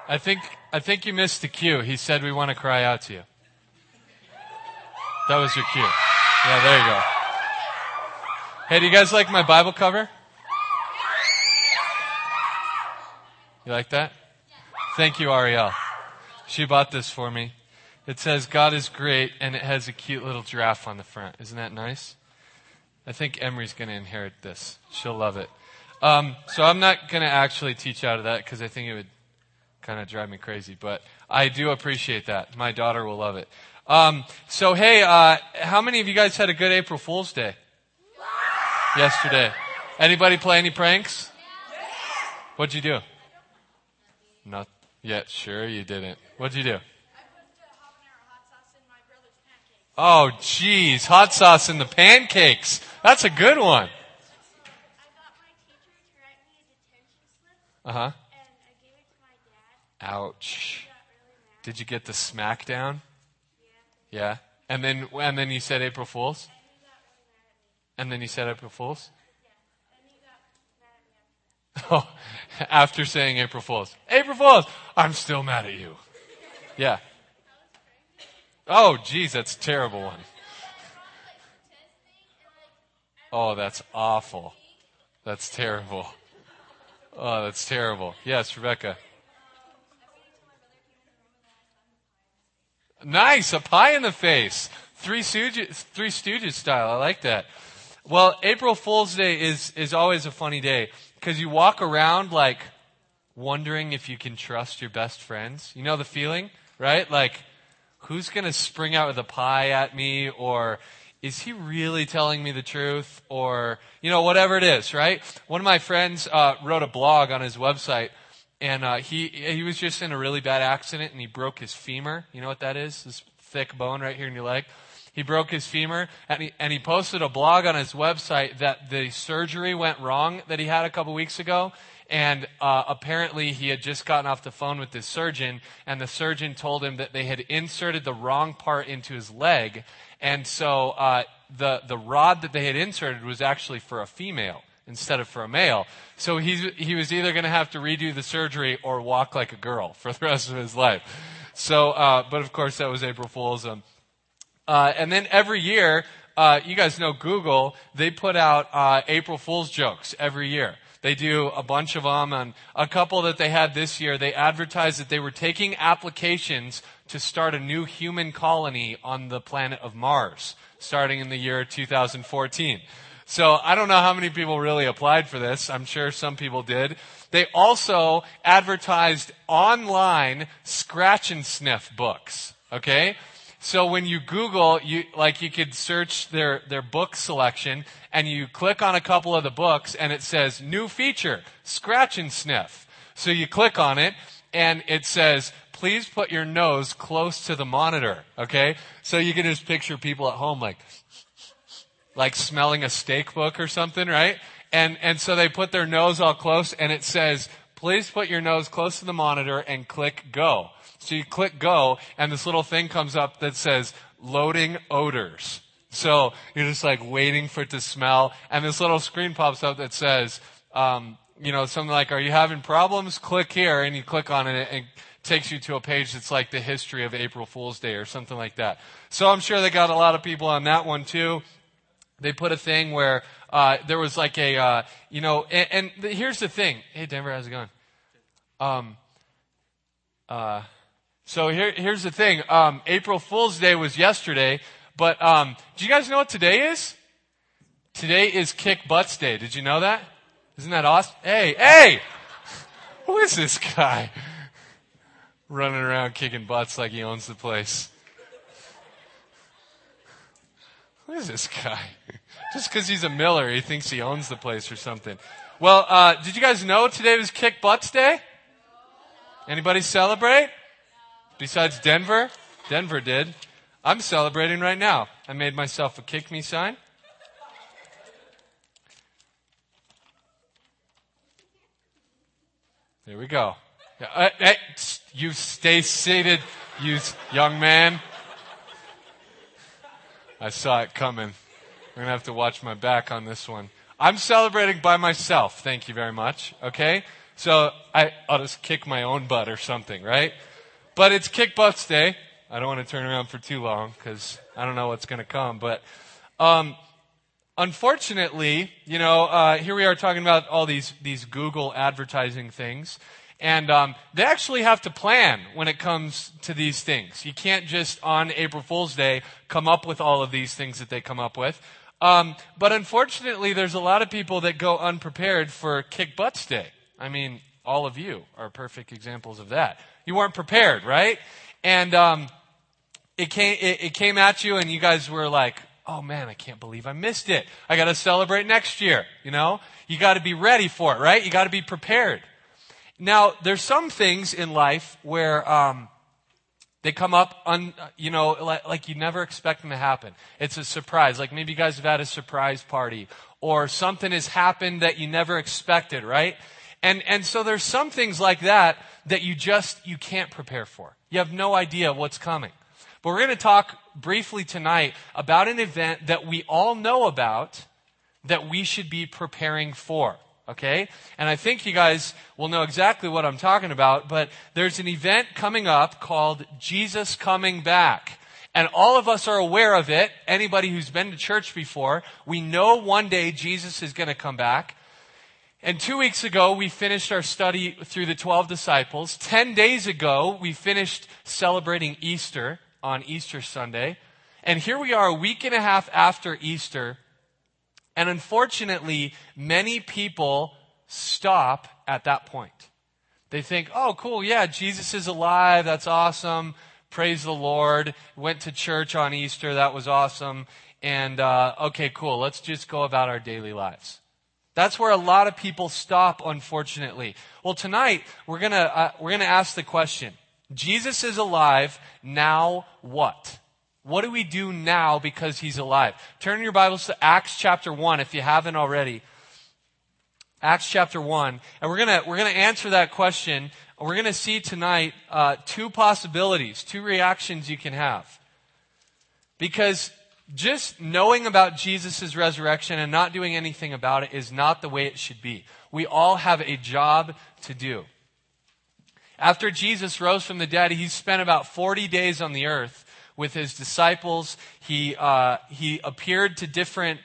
I think you missed the cue. He said we want to cry out to you. That was your cue. Yeah, there you go. Hey, do you guys like my Bible cover? You like that? Thank you, Ariel. She bought this for me. It says, God is great, and it has a cute little giraffe on the front. Isn't that nice? I think Emery's going to inherit this. She'll love it. So I'm not going to actually teach out of that because I think it would kind of drive me crazy. But I do appreciate that. My daughter will love it. So, hey, how many of you guys had a good April Fool's Day? Yesterday. Anybody play any pranks? What'd you do? Not yet. Sure you didn't. What'd you do? Oh, geez. Hot sauce in the pancakes. That's a good one. I got my teacher to write me a detention slip. Uh-huh. And I gave it to my dad. Ouch. He got really mad. Did you get the smack down? Yeah. Yeah? And then you said April Fool's? And he got really mad at me. And then you said April Fool's? Yeah. And he got mad at me after that. Oh, after saying April Fool's. April Fool's! I'm still mad at you. Yeah. Oh, geez, that's a terrible one. Oh, that's awful. That's terrible. Oh, that's terrible. Yes, Rebecca. Nice, a pie in the face. Three Stooges style. I like that. Well, April Fool's Day is always a funny day because you walk around like wondering if you can trust your best friends. You know the feeling, right? Like, who's going to spring out with a pie at me? Or is he really telling me the truth? Or, whatever it is, right? One of my friends wrote a blog on his website, and he was just in a really bad accident, and he broke his femur. You know what that is? This thick bone right here in your leg. He broke his femur, and he posted a blog on his website that the surgery went wrong that he had a couple weeks ago. And apparently he had just gotten off the phone with this surgeon, and the surgeon told him that they had inserted the wrong part into his leg. And so the rod that they had inserted was actually for a female instead of for a male. So he was either going to have to redo the surgery or walk like a girl for the rest of his life. So, but of course that was April Fool's. And then every year, you guys know Google, they put out April Fool's jokes every year. They do a bunch of them, and a couple that they had this year, they advertised that they were taking applications to start a new human colony on the planet of Mars, starting in the year 2014. So I don't know how many people really applied for this. I'm sure some people did. They also advertised online scratch and sniff books, okay? So when you Google, you could search their book selection, and you click on a couple of the books, and it says, new feature, scratch and sniff. So you click on it, and it says, please put your nose close to the monitor, okay? So you can just picture people at home like smelling a steak book or something, right? And so they put their nose all close, and it says, please put your nose close to the monitor and click go. So you click go, and this little thing comes up that says, loading odors. So you're just like waiting for it to smell, and this little screen pops up that says, something like, are you having problems? Click here, and you click on it, and it takes you to a page that's like the history of April Fool's Day or something like that. So I'm sure they got a lot of people on that one too. They put a thing where there was like a, and here's the thing. Hey, Denver, how's it going? So here's the thing. April Fool's Day was yesterday, but do you guys know what today is? Today is Kick Butts Day. Did you know that? Isn't that awesome? Hey! Who is this guy? Running around kicking butts like he owns the place. Who is this guy? Just because he's a Miller, he thinks he owns the place or something. Well, did you guys know today was Kick Butts Day? Anybody celebrate? Besides Denver? Denver did. I'm celebrating right now. I made myself a kick me sign. There we go. Hey, you stay seated, you young man. I saw it coming. I'm going to have to watch my back on this one. I'm celebrating by myself. Thank you very much. Okay? So I'll just kick my own butt or something, right? But it's Kick Butts Day. I don't want to turn around for too long because I don't know what's going to come. But unfortunately, here we are talking about all these Google advertising things. And they actually have to plan when it comes to these things. You can't just on April Fool's Day come up with all of these things that they come up with. But unfortunately, there's a lot of people that go unprepared for Kick Butts Day. I mean, all of you are perfect examples of that. You weren't prepared, right? And it came at you, and you guys were like, "Oh man, I can't believe I missed it. I got to celebrate next year." You got to be ready for it, right? You got to be prepared. Now, there's some things in life where they come up, like you never expect them to happen. It's a surprise. Like maybe you guys have had a surprise party, or something has happened that you never expected, right? And so there's some things like that you can't prepare for. You have no idea what's coming. But we're going to talk briefly tonight about an event that we all know about that we should be preparing for. Okay? And I think you guys will know exactly what I'm talking about, but there's an event coming up called Jesus Coming Back. And all of us are aware of it. Anybody who's been to church before, we know one day Jesus is going to come back. And 2 weeks ago, we finished our study through the 12 disciples. 10 days ago, we finished celebrating Easter on Easter Sunday. And here we are a week and a half after Easter. And unfortunately, many people stop at that point. They think, oh, cool, yeah, Jesus is alive. That's awesome. Praise the Lord. Went to church on Easter. That was awesome. And, okay, cool. Let's just go about our daily lives. That's where a lot of people stop, unfortunately. Well, tonight, we're gonna ask the question, Jesus is alive. Now what? What do we do now because he's alive? Turn your Bibles to Acts chapter 1 if you haven't already. Acts chapter 1. And we're gonna answer that question. We're gonna see tonight two possibilities, two reactions you can have. Because just knowing about Jesus' resurrection and not doing anything about it is not the way it should be. We all have a job to do. After Jesus rose from the dead, he spent about 40 days on the earth with his disciples. He appeared to different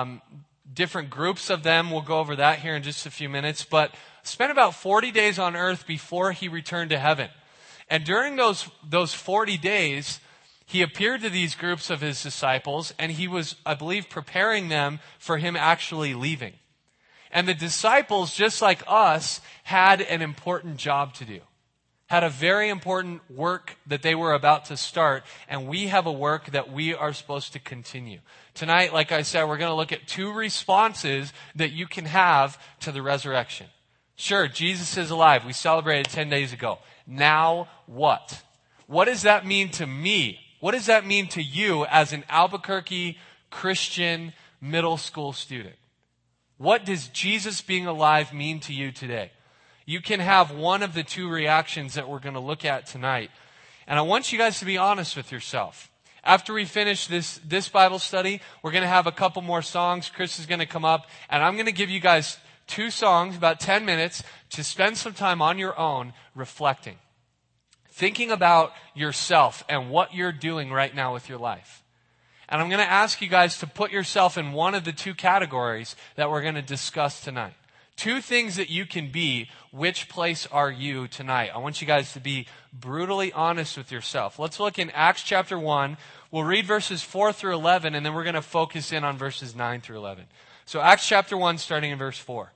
groups of them. We'll go over that here in just a few minutes. But spent about 40 days on earth before he returned to heaven. And during those 40 days, he appeared to these groups of his disciples, and he was, I believe, preparing them for him actually leaving. And the disciples, just like us, had an important job to do. Had a very important work that they were about to start, and we have a work that we are supposed to continue. Tonight, like I said, we're going to look at two responses that you can have to the resurrection. Sure, Jesus is alive. We celebrated 10 days ago. Now what? What does that mean to me? What does that mean to you as an Albuquerque Christian middle school student? What does Jesus being alive mean to you today? You can have one of the two reactions that we're going to look at tonight. And I want you guys to be honest with yourself. After we finish this Bible study, we're going to have a couple more songs. Chris is going to come up, and I'm going to give you guys two songs, about 10 minutes, to spend some time on your own reflecting. Thinking about yourself and what you're doing right now with your life. And I'm going to ask you guys to put yourself in one of the two categories that we're going to discuss tonight. Two things that you can be. Which place are you tonight? I want you guys to be brutally honest with yourself. Let's look in Acts chapter 1. We'll read verses 4 through 11, and then we're going to focus in on verses 9 through 11. So Acts chapter 1, starting in verse 4.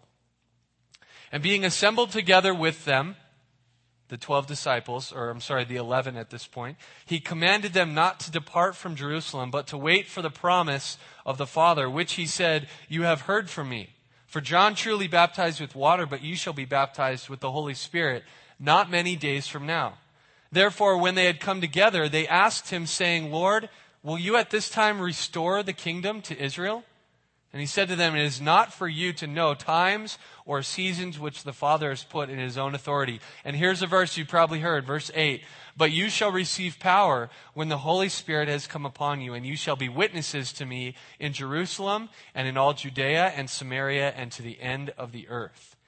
And being assembled together with them, the 12 disciples, the 11 at this point, he commanded them not to depart from Jerusalem, but to wait for the promise of the Father, which he said, "You have heard from me. For John truly baptized with water, but you shall be baptized with the Holy Spirit not many days from now." Therefore, when they had come together, they asked him, saying, "Lord, will you at this time restore the kingdom to Israel?" And he said to them, "It is not for you to know times or seasons which the Father has put in his own authority." And here's a verse you probably heard, verse 8. "But you shall receive power when the Holy Spirit has come upon you, and you shall be witnesses to me in Jerusalem and in all Judea and Samaria and to the end of the earth."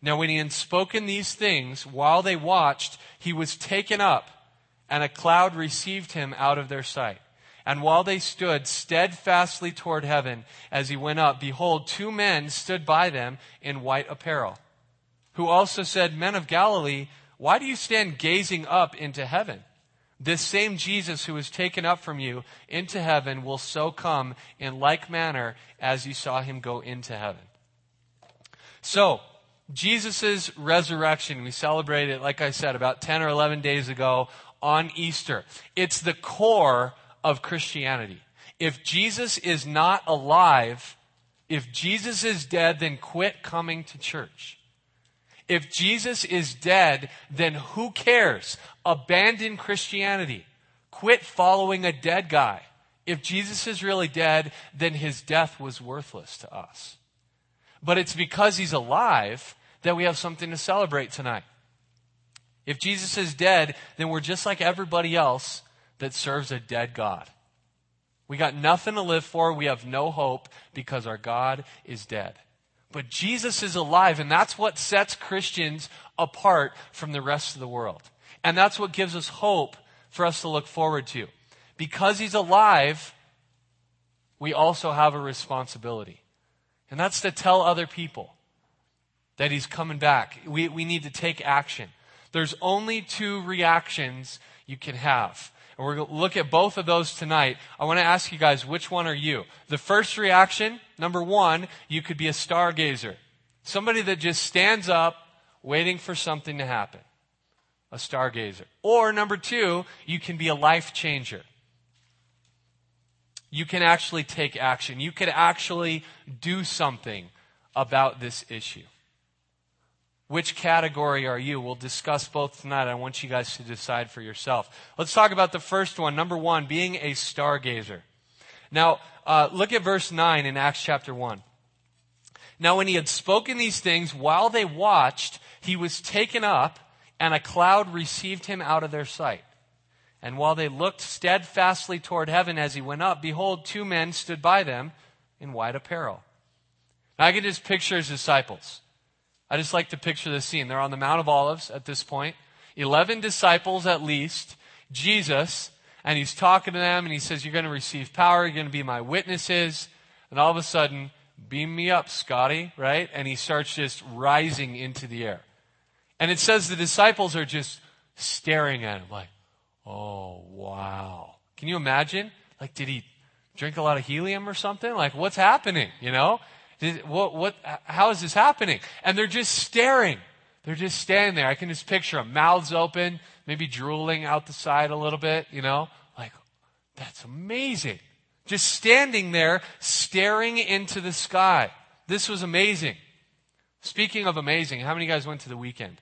Now when he had spoken these things, while they watched, he was taken up, and a cloud received him out of their sight. And while they stood steadfastly toward heaven as he went up, behold, 2 men stood by them in white apparel, who also said, Men of Galilee, why do you stand gazing up into heaven? This same Jesus who was taken up from you into heaven will so come in like manner as you saw him go into heaven. So, Jesus' resurrection, we celebrated it, like I said, about 10 or 11 days ago on Easter. It's the core of Christianity. If Jesus is not alive, if Jesus is dead, then quit coming to church. If Jesus is dead, then who cares? Abandon Christianity. Quit following a dead guy. If Jesus is really dead, then his death was worthless to us. But it's because he's alive that we have something to celebrate tonight. If Jesus is dead, then we're just like everybody else that serves a dead God. We got nothing to live for. We have no hope because our God is dead. But Jesus is alive, and that's what sets Christians apart from the rest of the world. And that's what gives us hope for us to look forward to. Because he's alive, we also have a responsibility. And that's to tell other people that he's coming back. We need to take action. There's only 2 reactions you can have. And we're going to look at both of those tonight. I want to ask you guys, which one are you? The first reaction, number 1, you could be a stargazer. Somebody that just stands up waiting for something to happen. A stargazer. Or number 2, you can be a life changer. You can actually take action. You can actually do something about this issue. Which category are you? We'll discuss both tonight. I want you guys to decide for yourself. Let's talk about the first one. Number 1, being a stargazer. Now, look at verse 9 in Acts chapter 1. Now, when he had spoken these things, while they watched, he was taken up, and a cloud received him out of their sight. And while they looked steadfastly toward heaven as he went up, behold, 2 men stood by them in white apparel. Now, I can just picture his disciples. I just like to picture the scene. They're on the Mount of Olives at this point. 11 disciples at least, Jesus, and he's talking to them, and he says, you're going to receive power, you're going to be my witnesses. And all of a sudden, beam me up, Scotty, right? And he starts just rising into the air. And it says the disciples are just staring at him like, oh, wow. Can you imagine? Like, did he drink a lot of helium or something? Like, what's happening, you know? How is this happening? And they're just staring. They're just standing there. I can just picture them, mouths open, maybe drooling out the side a little bit, you know? Like, that's amazing. Just standing there, staring into the sky. This was amazing. Speaking of amazing, how many of you guys went to the weekend?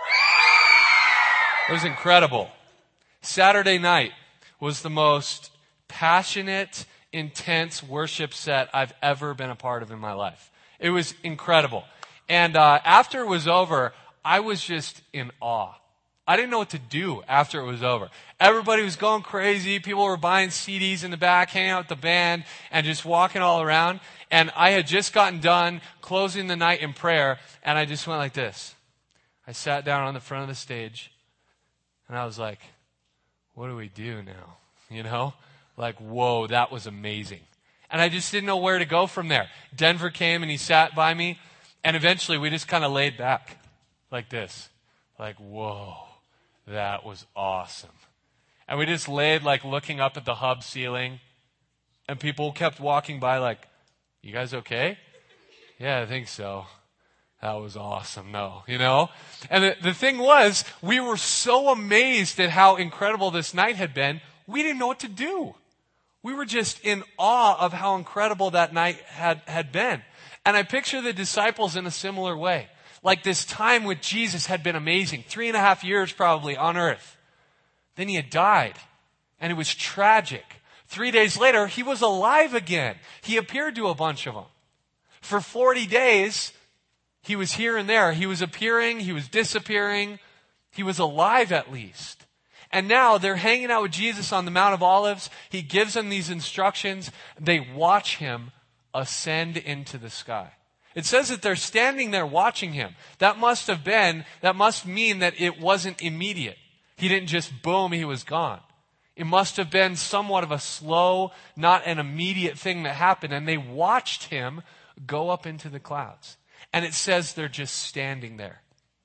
It was incredible. Saturday night was the most passionate, intense worship set I've ever been a part of in my life. It was incredible. And after it was over, I was just in awe. I didn't know what to do after it was over. Everybody was going crazy. People were buying CDs in the back, hanging out with the band, and just walking all around. And I had just gotten done closing the night in prayer, and I just went like this. I sat down on the front of the stage, and I was like, what do we do now? You know? Like, whoa, that was amazing. And I just didn't know where to go from there. Denver came and he sat by me, and eventually we just kind of laid back like this. Like, whoa, that was awesome. And we just laid like looking up at the hub ceiling, and people kept walking by like, you guys okay? Yeah, I think so. That was awesome, though, you know? And the thing was, we were so amazed at how incredible this night had been, we didn't know what to do. We were just in awe of how incredible that night had been. And I picture the disciples in a similar way. Like this time with Jesus had been amazing. 3.5 years probably on earth. Then he had died. And it was tragic. 3 days later, he was alive again. He appeared to a bunch of them. For 40 days, he was here and there. He was appearing, he was disappearing. He was alive at least. And now they're hanging out with Jesus on the Mount of Olives. He gives them these instructions. They watch him ascend into the sky. It says that they're standing there watching him. That must mean that it wasn't immediate. He didn't just boom, he was gone. It must have been somewhat of a slow, not an immediate thing that happened. And they watched him go up into the clouds. And it says they're just standing there.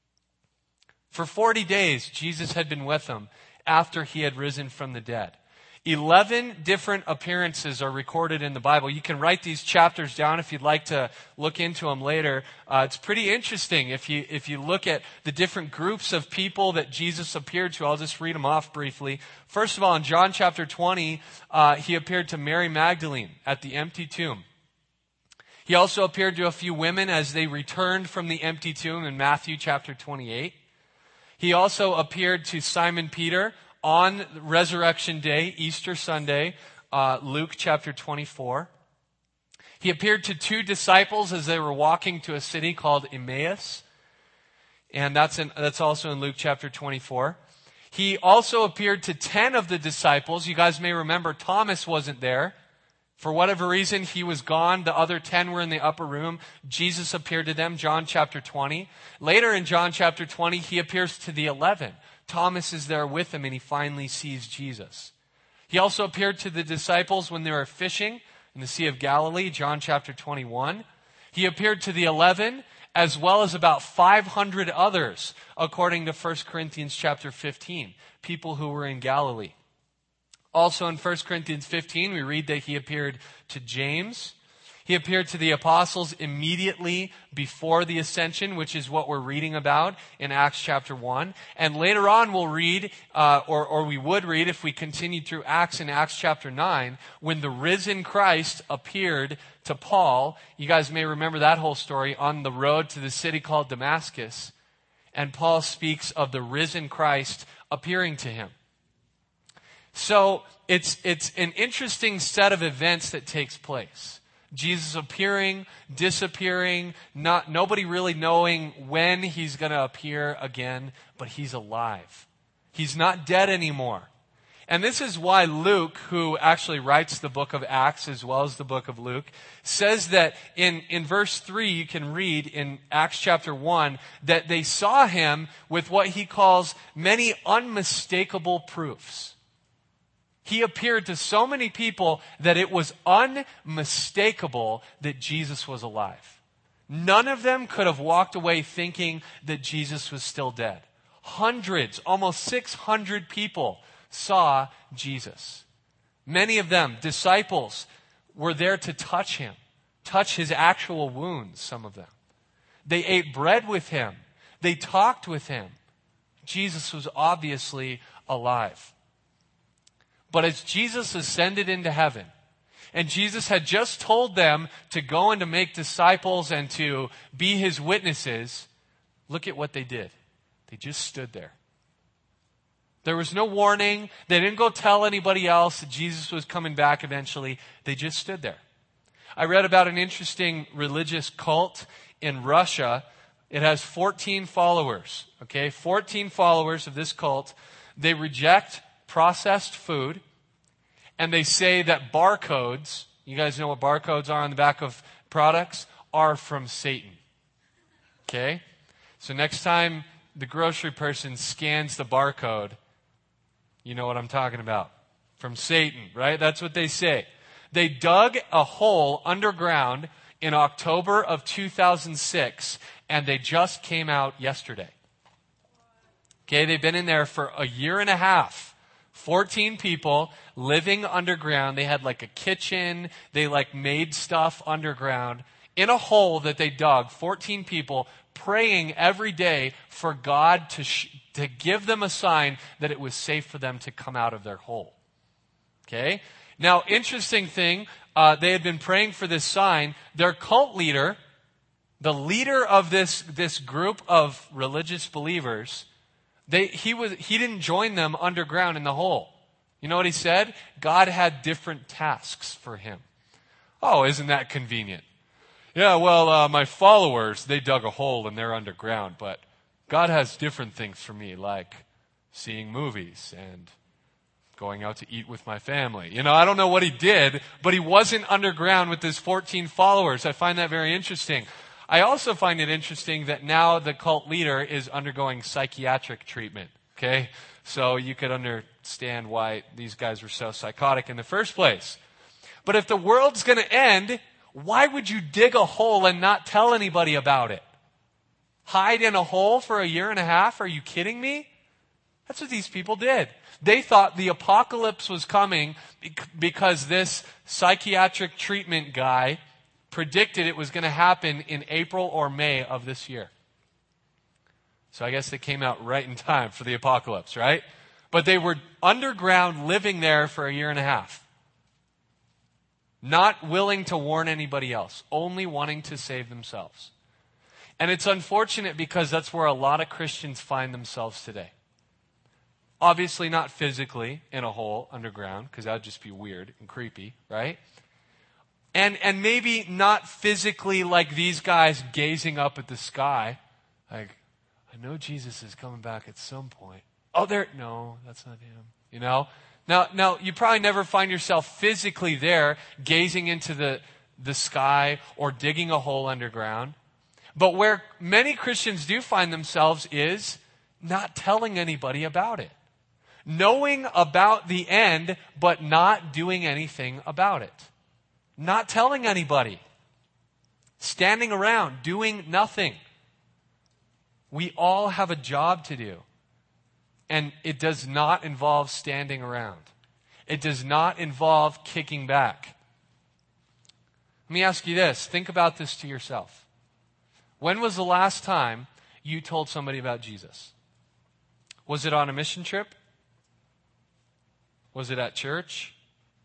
For 40 days, Jesus had been with them after he had risen from the dead. 11 different appearances are recorded in the Bible. You can write these chapters down if you'd like to look into them later. It's pretty interesting if you look at the different groups of people that Jesus appeared to. I'll just read them off briefly. First of all, in John chapter 20, he appeared to Mary Magdalene at the empty tomb. He also appeared to a few women as they returned from the empty tomb in Matthew chapter 28. He also appeared to Simon Peter on Resurrection Day, Easter Sunday, Luke chapter 24. He appeared to 2 disciples as they were walking to a city called Emmaus. And that's also in Luke chapter 24. He also appeared to 10 of the disciples. You guys may remember Thomas wasn't there. For whatever reason, he was gone. The other 10 were in the upper room. Jesus appeared to them, John chapter 20. Later in John chapter 20, he appears to the 11. Thomas is there with him and he finally sees Jesus. He also appeared to the disciples when they were fishing in the Sea of Galilee, John chapter 21. He appeared to the 11 as well as about 500 others, according to 1 Corinthians chapter 15, people who were in Galilee. Also in 1 Corinthians 15, we read that he appeared to James. He appeared to the apostles immediately before the ascension, which is what we're reading about in Acts chapter 1. And later on we'll read, or we would read if we continued through Acts in Acts chapter 9, when the risen Christ appeared to Paul. You guys may remember that whole story on the road to the city called Damascus. And Paul speaks of the risen Christ appearing to him. So it's an interesting set of events that takes place. Jesus appearing, disappearing, nobody really knowing when he's going to appear again, but he's alive. He's not dead anymore. And this is why Luke, who actually writes the book of Acts as well as the book of Luke, says that in verse 3, you can read in Acts chapter 1, that they saw him with what he calls many unmistakable proofs. He appeared to so many people that it was unmistakable that Jesus was alive. None of them could have walked away thinking that Jesus was still dead. Hundreds, almost 600 people saw Jesus. Many of them, disciples, were there to touch him, touch his actual wounds, some of them. They ate bread with him. They talked with him. Jesus was obviously alive. But as Jesus ascended into heaven, and Jesus had just told them to go and to make disciples and to be his witnesses, look at what they did. They just stood there. There was no warning. They didn't go tell anybody else that Jesus was coming back eventually. They just stood there. I read about an interesting religious cult in Russia. It has 14 followers. 14 followers of this cult. They reject processed food, and they say that barcodes, you guys know what barcodes are on the back of products, are from Satan. Okay? So next time the grocery person scans the barcode, you know what I'm talking about. From Satan, right? That's what they say. They dug a hole underground in October of 2006, and they just came out yesterday. Okay, they've been in there for a year and a half. 14 people living underground. They had like a kitchen. They made stuff underground in a hole that they dug. 14 people praying every day for God to give them a sign that it was safe for them to come out of their hole. Okay? Now, interesting thing, they had been praying for this sign. Their cult leader, the leader of this group of religious believers, he didn't join them underground in the hole. You know what he said? God had different tasks for him. Oh, isn't that convenient? Yeah, well, my followers, they dug a hole and they're underground, but God has different things for me, like seeing movies and going out to eat with my family. I don't know what he did, but he wasn't underground with his 14 followers. I find that very interesting. I also find it interesting that now the cult leader is undergoing psychiatric treatment. Okay? So you could understand why these guys were so psychotic in the first place. But if the world's going to end, why would you dig a hole and not tell anybody about it? Hide in a hole for a year and a half? Are you kidding me? That's what these people did. They thought the apocalypse was coming because this psychiatric treatment guy predicted it was going to happen in April or May of this year. So I guess they came out right in time for the apocalypse, right? But they were underground living there for a year and a half. Not willing to warn anybody else, only wanting to save themselves. And it's unfortunate because that's where a lot of Christians find themselves today. Obviously not physically in a hole underground, because that would just be weird and creepy, right? And maybe not physically like these guys gazing up at the sky. Like, I know Jesus is coming back at some point. Oh, no, that's not him. You know? Now, you probably never find yourself physically there gazing into the sky or digging a hole underground. But where many Christians do find themselves is not telling anybody about it. Knowing about the end, but not doing anything about it. Not telling anybody. Standing around, doing nothing. We all have a job to do. And it does not involve standing around. It does not involve kicking back. Let me ask you this. Think about this to yourself. When was the last time you told somebody about Jesus? Was it on a mission trip? Was it at church?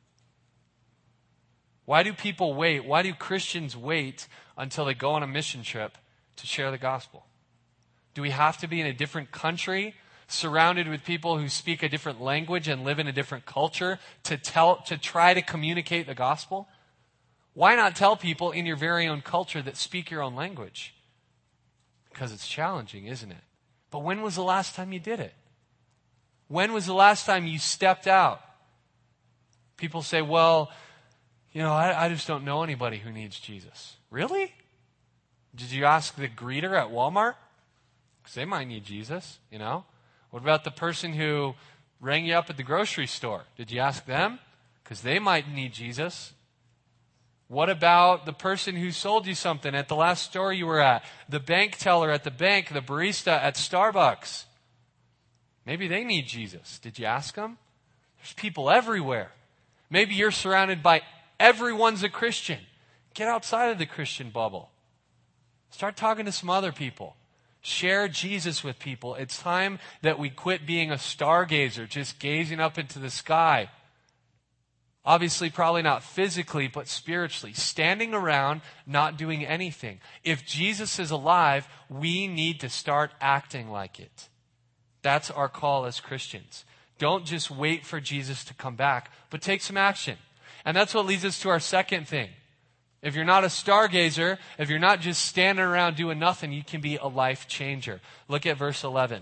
Why do people wait? Why do Christians wait until they go on a mission trip to share the gospel? Do we have to be in a different country, surrounded with people who speak a different language and live in a different culture to try to communicate the gospel? Why not tell people in your very own culture that speak your own language? Because it's challenging, isn't it? But when was the last time you did it? When was the last time you stepped out? People say, well, I just don't know anybody who needs Jesus. Really? Did you ask the greeter at Walmart? Because they might need Jesus, What about the person who rang you up at the grocery store? Did you ask them? Because they might need Jesus. What about the person who sold you something at the last store you were at? The bank teller at the bank, the barista at Starbucks? Maybe they need Jesus. Did you ask them? There's people everywhere. Maybe you're surrounded by everyone's a Christian. Get outside of the Christian bubble. Start talking to some other people. Share Jesus with people. It's time that we quit being a stargazer, just gazing up into the sky. Obviously, probably not physically, but spiritually. Standing around, not doing anything. If Jesus is alive, we need to start acting like it. That's our call as Christians. Don't just wait for Jesus to come back, but take some action. And that's what leads us to our second thing. If you're not a stargazer, if you're not just standing around doing nothing, you can be a life changer. Look at verse 11.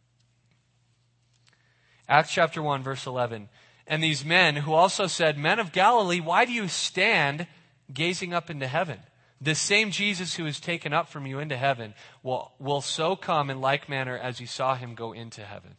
Acts chapter 1, verse 11. And these men who also said, Men of Galilee, why do you stand gazing up into heaven? The same Jesus who is taken up from you into heaven will so come in like manner as you saw him go into heaven.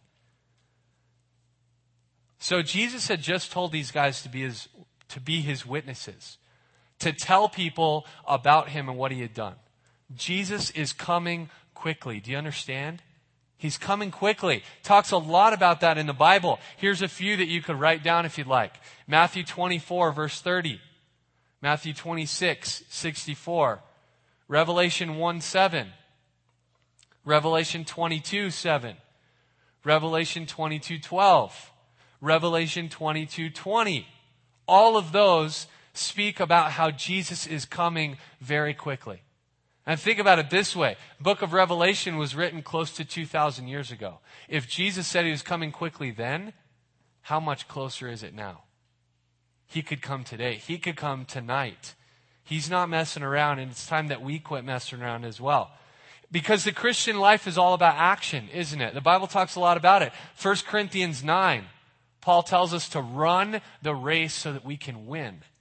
So Jesus had just told these guys to be his witnesses, to tell people about him and what he had done. Jesus is coming quickly. Do you understand? He's coming quickly. Talks a lot about that in the Bible. Here's a few that you could write down if you'd like. Matthew 24, verse 30. Matthew 26, 64. Revelation 1, 7. Revelation 22, 7. Revelation 22, 12. Revelation 22, 20. All of those speak about how Jesus is coming very quickly. And think about it this way. The book of Revelation was written close to 2,000 years ago. If Jesus said he was coming quickly then, how much closer is it now? He could come today. He could come tonight. He's not messing around, and it's time that we quit messing around as well. Because the Christian life is all about action, isn't it? The Bible talks a lot about it. 1 Corinthians 9, Paul tells us to run the race so that we can win.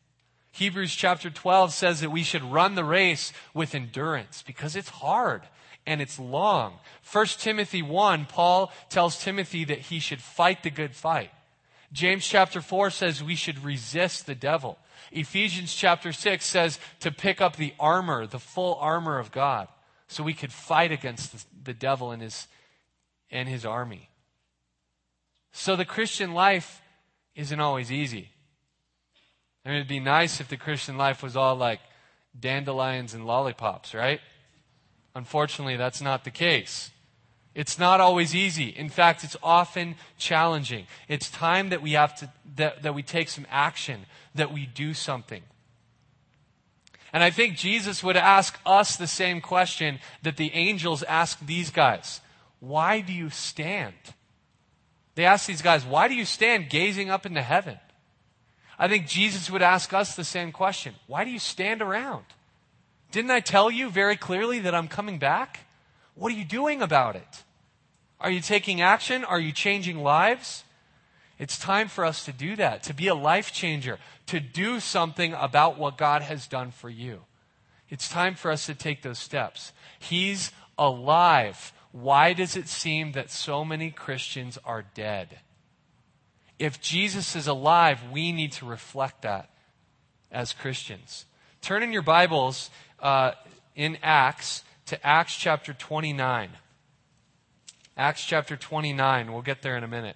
Hebrews chapter 12 says that we should run the race with endurance because it's hard and it's long. 1 Timothy 1, Paul tells Timothy that he should fight the good fight. James chapter 4 says we should resist the devil. Ephesians chapter 6 says to pick up the armor, the full armor of God, so we could fight against the devil and his army. So the Christian life isn't always easy. I mean, it'd be nice if the Christian life was all like dandelions and lollipops, right? Unfortunately, that's not the case. It's not always easy. In fact, it's often challenging. It's time that we have to that we take some action, that we do something. And I think Jesus would ask us the same question that the angels asked these guys. Why do you stand? They asked these guys, why do you stand gazing up into heaven? I think Jesus would ask us the same question. Why do you stand around? Didn't I tell you very clearly that I'm coming back? What are you doing about it? Are you taking action? Are you changing lives? It's time for us to do that, to be a life changer, to do something about what God has done for you. It's time for us to take those steps. He's alive. Why does it seem that so many Christians are dead? If Jesus is alive, we need to reflect that as Christians. Turn in your Bibles in Acts to Acts chapter 29. Acts chapter 29. We'll get there in a minute.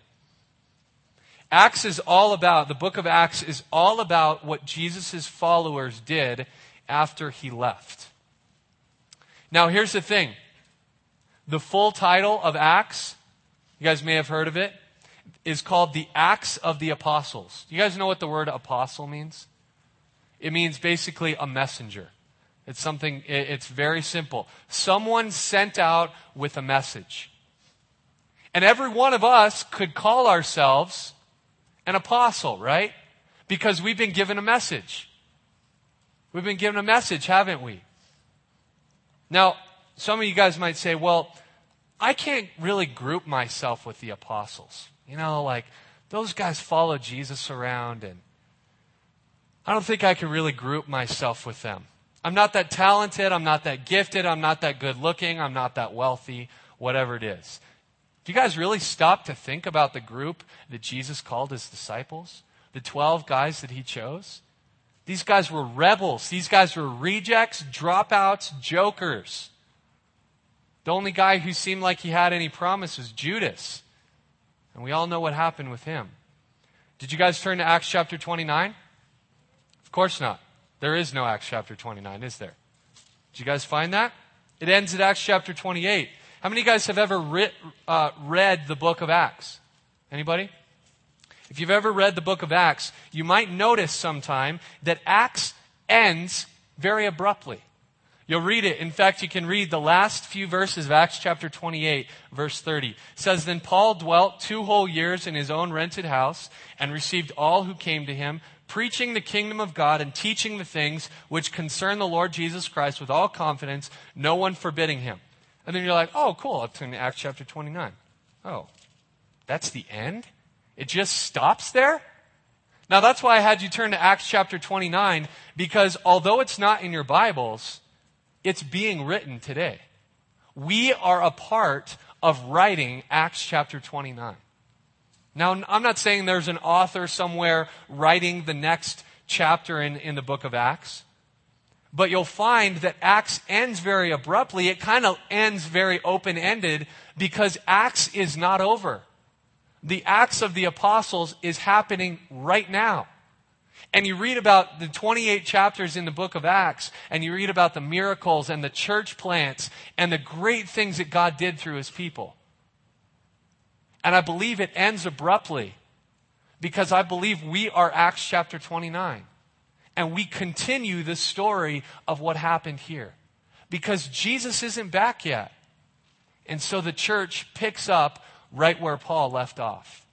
The book of Acts is all about what Jesus' followers did after he left. Now, here's the thing. The full title of Acts, you guys may have heard of it, is called the Acts of the Apostles. You guys know what the word apostle means? It means basically a messenger. It's very simple. Someone sent out with a message. And every one of us could call ourselves an apostle, right? Because we've been given a message. We've been given a message, haven't we? Now, some of you guys might say, well, I can't really group myself with the apostles. You know, like, those guys follow Jesus around, and I don't think I can really group myself with them. I'm not that talented, I'm not that gifted, I'm not that good looking, I'm not that wealthy, whatever it is. Do you guys really stop to think about the group that Jesus called his disciples? The 12 guys that he chose? These guys were rebels. These guys were rejects, dropouts, jokers. The only guy who seemed like he had any promise was Judas. And we all know what happened with him. Did you guys turn to Acts chapter 29? Of course not. There is no Acts chapter 29, is there? Did you guys find that? It ends at Acts chapter 28. How many of you guys have ever read the book of Acts? Anybody? If you've ever read the book of Acts, you might notice sometime that Acts ends very abruptly. You'll read it. In fact, you can read the last few verses of Acts chapter 28, verse 30. It says, Then Paul dwelt 2 whole years in his own rented house and received all who came to him, preaching the kingdom of God and teaching the things which concern the Lord Jesus Christ with all confidence, no one forbidding him. And then you're like, oh, cool, up to Acts chapter 29. Oh, that's the end? It just stops there? Now, that's why I had you turn to Acts chapter 29, because although it's not in your Bibles, it's being written today. We are a part of writing Acts chapter 29. Now, I'm not saying there's an author somewhere writing the next chapter in the book of Acts. But you'll find that Acts ends very abruptly. It kind of ends very open-ended because Acts is not over. The Acts of the Apostles is happening right now. And you read about the 28 chapters in the book of Acts, and you read about the miracles and the church plants and the great things that God did through his people. And I believe it ends abruptly because I believe we are Acts chapter 29. And we continue the story of what happened here. Because Jesus isn't back yet. And so the church picks up right where Paul left off.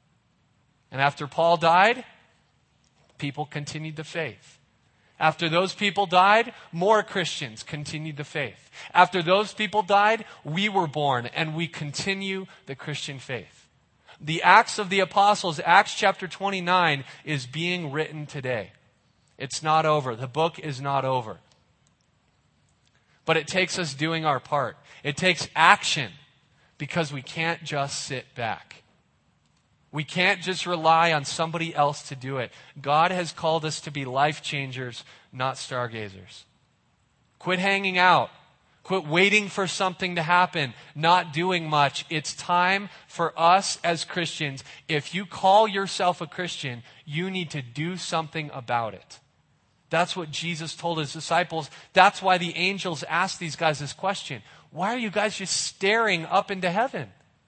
And after Paul died, people continued the faith. After those people died, more Christians continued the faith. After those people died, we were born and we continue the Christian faith. The Acts of the Apostles, Acts chapter 29, is being written today. It's not over. The book is not over. But it takes us doing our part. It takes action because we can't just sit back. We can't just rely on somebody else to do it. God has called us to be life changers, not stargazers. Quit hanging out. Quit waiting for something to happen, not doing much. It's time for us as Christians. If you call yourself a Christian, you need to do something about it. That's what Jesus told his disciples. That's why the angels asked these guys this question. Why are you guys just staring up into heaven?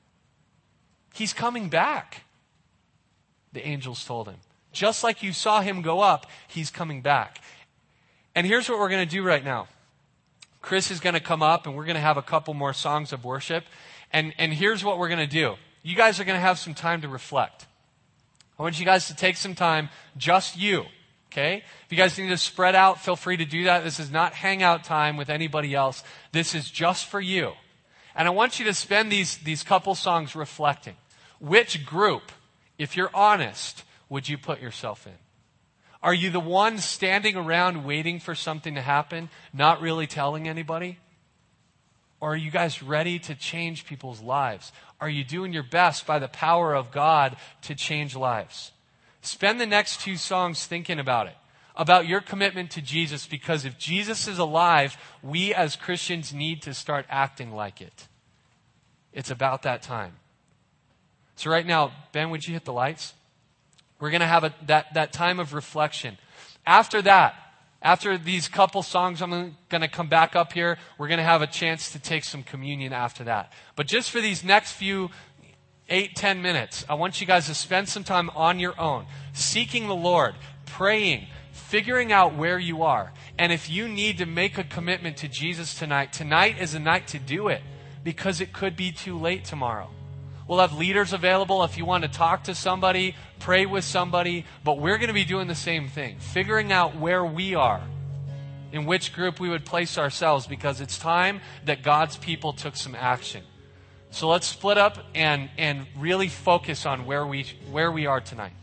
He's coming back. The angels told him. Just like you saw him go up, he's coming back. And here's what we're going to do right now. Chris is going to come up and we're going to have a couple more songs of worship. And here's what we're going to do. You guys are going to have some time to reflect. I want you guys to take some time, just you. Okay? If you guys need to spread out, feel free to do that. This is not hangout time with anybody else. This is just for you. And I want you to spend these couple songs reflecting. Which group, if you're honest, would you put yourself in? Are you the one standing around waiting for something to happen, not really telling anybody? Or are you guys ready to change people's lives? Are you doing your best by the power of God to change lives? Spend the next 2 songs thinking about it, about your commitment to Jesus, because if Jesus is alive, we as Christians need to start acting like it. It's about that time. So right now, Ben, would you hit the lights? We're going to have that time of reflection. After that, after these couple songs, I'm going to come back up here. We're going to have a chance to take some communion after that. But just for these next few 8-10 minutes, I want you guys to spend some time on your own, seeking the Lord, praying, figuring out where you are. And if you need to make a commitment to Jesus tonight is a night to do it, because it could be too late tomorrow. We'll have leaders available if you want to talk to somebody, pray with somebody, but we're going to be doing the same thing, figuring out where we are, in which group we would place ourselves, because it's time that God's people took some action. So let's split up and really focus on where we are tonight.